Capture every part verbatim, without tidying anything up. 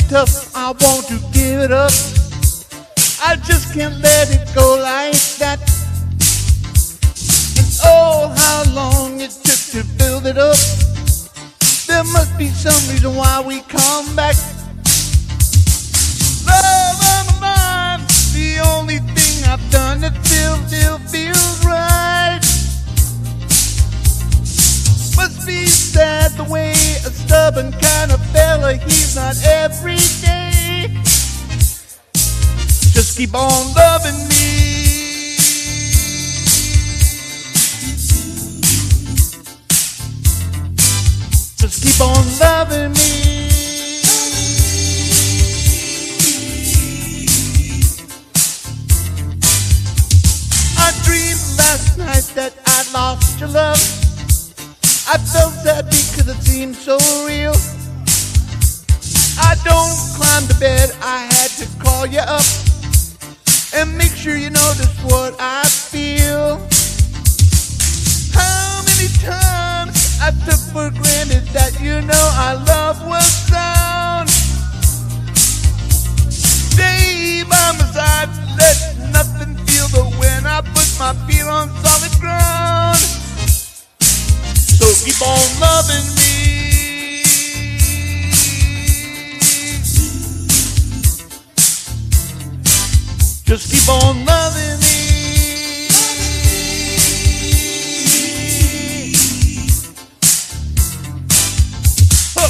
tough, I want to give it up. I just can't let it go like that. And oh, how long it took to build it up. There must be some reason why we come back. Love of mine, the only thing I've done that still, still feels right. Must be sad the way a stubborn kind of fella, he's not every day. Just keep on loving me. Just keep on loving me. I dreamed last night that I lost your love. I felt sad because it seemed so real. I don't climb to bed, I had to call you up and make sure you notice what I feel. How many times I took for granted that you know our love was sound. Stay by my side, let nothing feel the when I put my feet on solid ground. So keep on loving me. Just keep on loving me. Huh.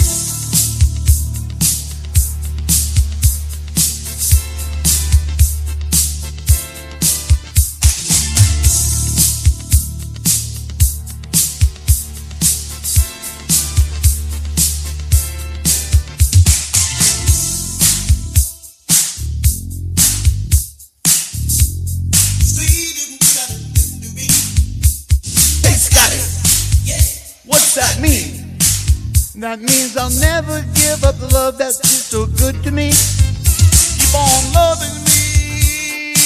What's that mean? That means I'll never give up the love that's just so good to me. Keep on loving me.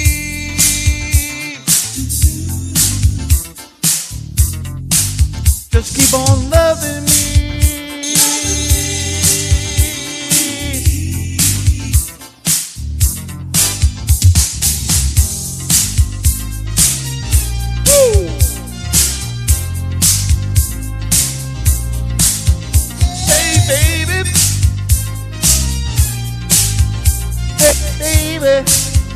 Just keep on loving me. Woo! Baby, hey baby,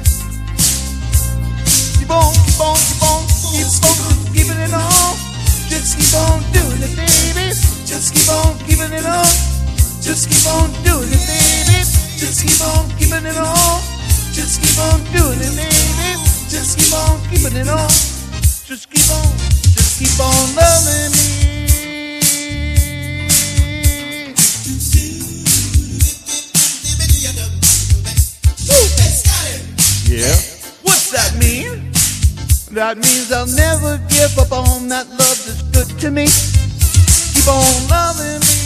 keep on, keep on, keep on, keep on, keeping it on. Just keep on doing it, baby. Just keep on keeping it on. Just keep on doing it, baby. Just keep on keeping it on. Just keep on doing it, baby. Just keep on keeping it on. Just keep on, just keep on loving me. Yeah. What's that mean? That means I'll never give up on that love that's good to me. Keep on loving me.